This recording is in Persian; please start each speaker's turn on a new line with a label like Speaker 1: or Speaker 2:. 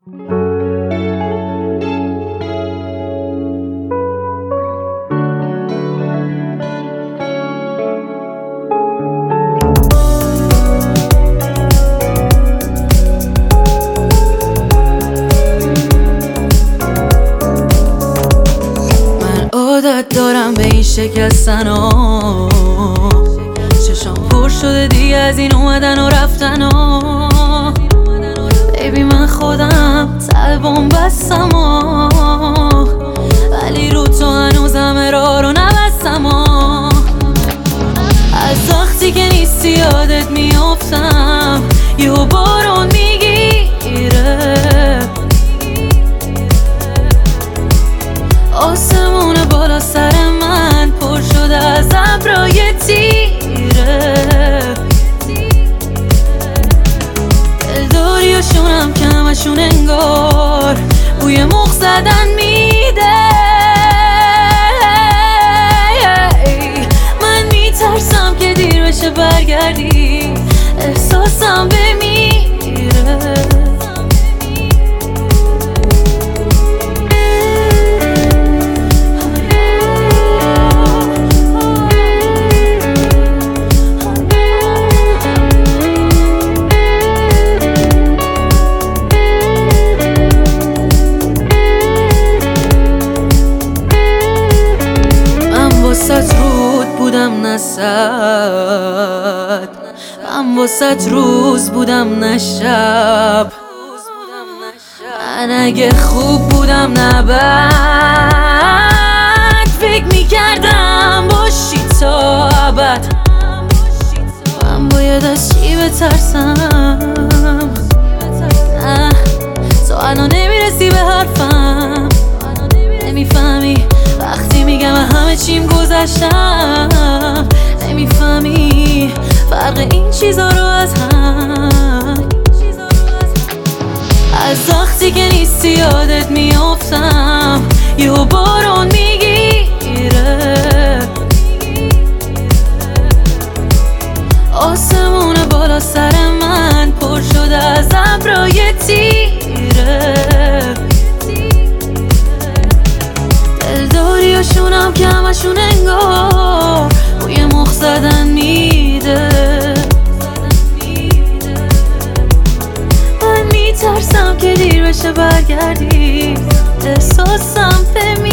Speaker 1: عادت دارم به این شکستن ها، چشام پر شده دیگه از این اومدن و رفتن ها. بیبی من خودم طلبم بستم ها، ولی رو تو هنوزم راه رو نبستم ها. از وقتی که نیستی یادت میافتم، یهو بارون میگیره، آسمون بالا سر من پر شده از ابرای تیره. دلداریاشونم که همشون انگار بوی مخ زدن میده. من میترسم که دیر بشه برگردی، احساسم بمیره. واسه رود بودم نه صد، من واسه روز بودم نه شب. من اگه خوب بودم نه بد، فکر میکردم باشی تا ابد. من باید از چی بترسم؟ نه تو الان نمیرسی به حرفم، نمیفهمی وقتی میگم همه چیم گذشتم. نمیفهمی فرق این چیزا رو از هم. از وقتی که نیستی یادت میافتم، یهو بارون میگیره، آسمون بالا سر من پر شده از ابرای تیره. دلداریاشونم که همشون انگار بوی مخ زدن میده. من میترسم که دیر بشه برگردی، احساسم